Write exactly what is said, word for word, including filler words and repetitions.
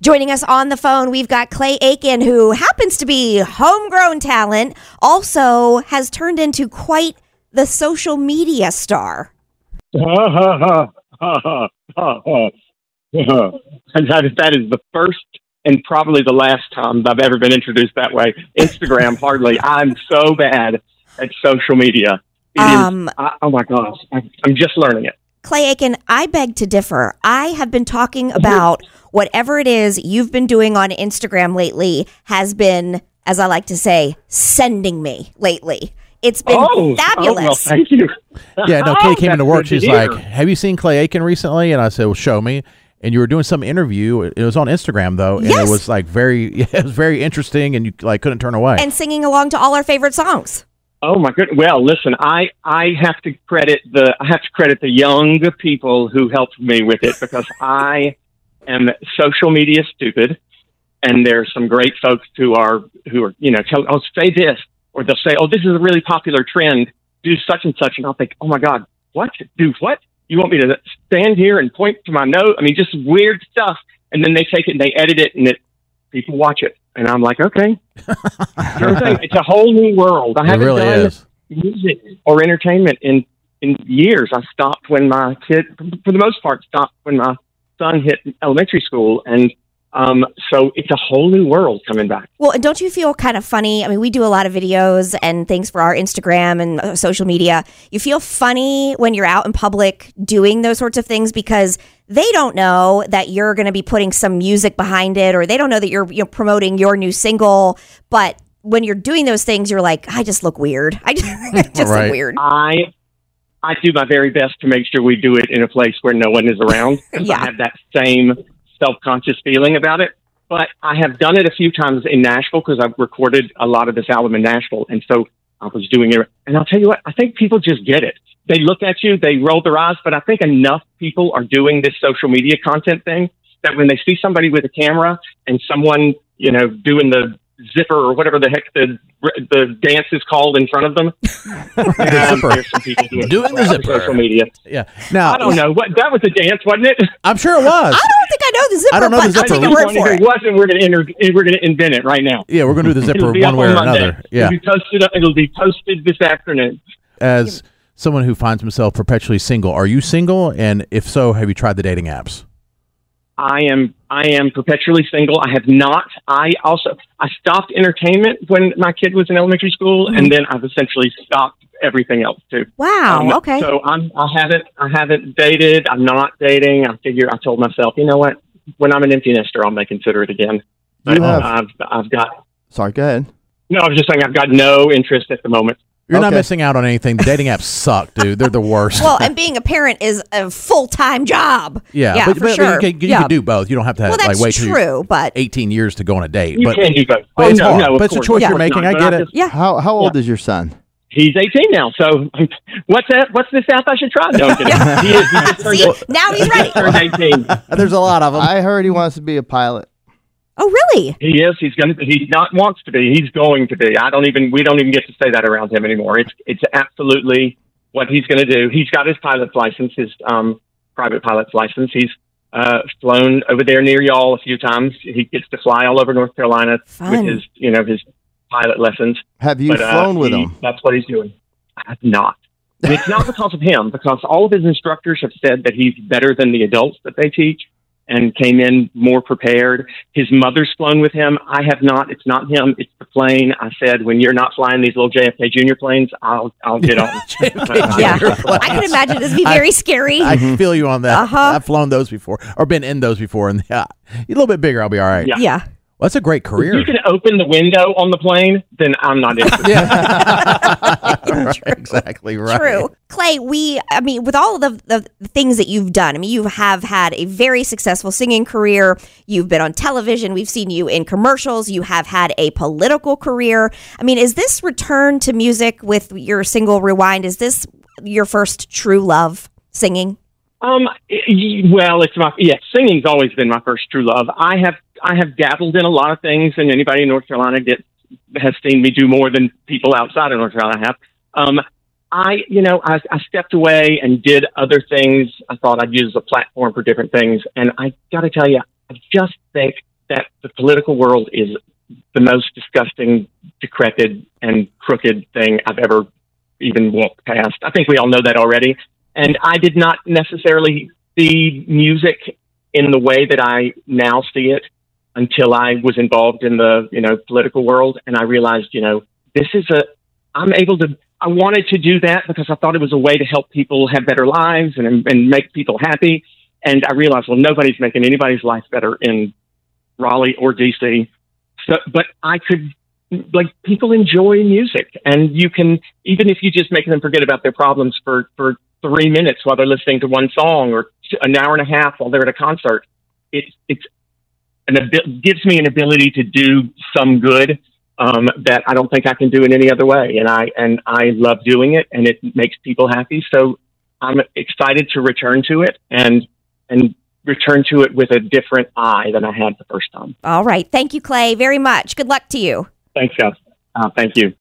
Joining us on the phone, we've got Clay Aiken, who happens to be homegrown talent, also has turned into quite the social media star. that, that is the first and probably the last time I've ever been introduced that way. Instagram, hardly. I'm so bad at social media. It Um, is, I, oh my gosh, I, I'm just learning it. Clay Aiken, I beg to differ. I have been talking about whatever it is you've been doing on Instagram lately has been, as I like to say, sending me lately. It's been oh, fabulous. Oh, well, thank you. Yeah, no, Oh, Katie came into that's work. good to She's hear. like, have you seen Clay Aiken recently? And I said, well, show me. And you were doing some interview. It was on Instagram, though. And Yes. it was like very, yeah, it was very interesting. And you like couldn't turn away. And singing along to all our favorite songs. Oh my goodness! Well, listen, I, I have to credit the I have to credit the young people who helped me with it because I am social media stupid, and there's some great folks who are who are you know tell oh say this or they'll say oh this is a really popular trend, do such and such, and I'll think oh my god what do what you want me to stand here and point to my nose? I mean just weird stuff, and then they take it and they edit it and it people watch it. And I'm like, okay, sure thing. It's a whole new world. I It haven't really done is. music or entertainment in, in years. I stopped when my kid, for the most part, stopped when my son hit elementary school. And um, so it's a whole new world coming back. Well, and don't you feel kind of funny? I mean, we do a lot of videos and things for our Instagram and uh, social media. You feel funny when you're out in public doing those sorts of things because they don't know that you're going to be putting some music behind it, or they don't know that you're, you know, promoting your new single. But when you're doing those things, you're like, I just look weird. I just, I just Right. look weird. I I do my very best to make sure we do it in a place where no one is around. 'Cause Yeah. I have that same self-conscious feeling about it. But I have done it a few times in Nashville because I've recorded a lot of this album in Nashville. And so I was doing it. And I'll tell you what, I think people just get it. They look at you, they roll their eyes, but I think enough people are doing this social media content thing that when they see somebody with a camera and someone, you know, doing the zipper or whatever the heck the the dance is called in front of them, um, there's some people doing, Doing the on zipper. social media. Yeah. Now, I don't know what that was a dance, wasn't it? I'm sure it was. I don't think I know the zipper, I don't know the but zipper. I'll take I your just word wondered for if it. it wasn't. We're going to enter, we're going to invent it right now. Yeah, we're going to do the zipper It'll be one up way on or Monday. another. Yeah. It'll be posted. It'll be posted this afternoon. As someone who finds himself perpetually single, are you single? And if so, have you tried the dating apps? I am I am perpetually single. I have not. I also I stopped entertainment when my kid was in elementary school, Mm-hmm. and then I've essentially stopped everything else too. Wow. Um, Okay. So I'm I haven't I haven't dated. I'm not dating. I figure I told myself, you know what? When I'm an empty nester, I may consider it again. But You have- I've I've got Sorry, go ahead. no. I was just saying I've got no interest at the moment. You're not Okay. missing out on anything. The dating apps suck, dude. They're the worst. Well, and being a parent is a full-time job. yeah, yeah, but, for but sure. you, can, you Yeah. can do both. You don't have to Well, like that's wait till you're true, but eighteen years to go on a date. You but can do both. but oh, it's no, hard. no, of But it's a course. choice Of you're course making. not. I But get it. just- yeah. How how old is your son? He's eighteen now, so what's that? What's the South I should try? No, I'm kidding. He is. He just turned, See, now he's ready. turned eighteen. There's a lot of them. I heard he wants to be a pilot. Oh, really? He is. He's going to. He's not wants to be. He's going to be. I don't even. We don't even get to say that around him anymore. It's. It's absolutely what he's going to do. He's got his pilot's license, his um, private pilot's license. He's uh, flown over there near y'all a few times. He gets to fly all over North Carolina Fun. with his, you know, his pilot lessons. Have you But, uh, flown with he- him? That's what he's doing. I have not. And it's not because of him, because all of his instructors have said that he's better than the adults that they teach and came in more prepared. His mother's flown with him. I have not. It's not him. It's the plane. I said, when you're not flying these little J F K Junior planes, I'll I'll get on. Yeah. I can imagine this be very scary. I feel you on that. Uh-huh. I've flown those before or been in those before, and yeah, a little bit bigger, I'll be all right. Yeah. yeah. Well, that's a great If career. you can open the window on the plane, then I'm not interested. Right, exactly right. True. Clay, we, I mean, with all of the, the things that you've done, I mean, you have had a very successful singing career. You've been on television. We've seen you in commercials. You have had a political career. I mean, is this return to music with your single Rewind? Is this your first true love, singing? Um. y- Well, it's my yeah. Singing's always been my first true love. I have I have dabbled in a lot of things, and anybody in North Carolina gets has seen me do more than people outside of North Carolina have. Um. I you know I, I stepped away and did other things. I thought I'd use a platform for different things, and I got to tell you, I just think that the political world is the most disgusting, decrepit, and crooked thing I've ever even walked past. I think we all know that already. And I did not necessarily see music in the way that I now see it until I was involved in the, you know, political world. And I realized, you know, this is a, I'm able to, I wanted to do that because I thought it was a way to help people have better lives and, and make people happy. And I realized, well, nobody's making anybody's life better in Raleigh or D C. So, but I could, like, people enjoy music, and you can, even if you just make them forget about their problems for, for three minutes while they're listening to one song, or an hour and a half while they're at a concert, it, it's an abi- gives me an ability to do some good um, that I don't think I can do in any other way. And I, and I love doing it, and it makes people happy. So I'm excited to return to it and, and return to it with a different eye than I had the first time. All right. Thank you, Clay, very much. Good luck to you. Thanks, guys. Uh, thank you.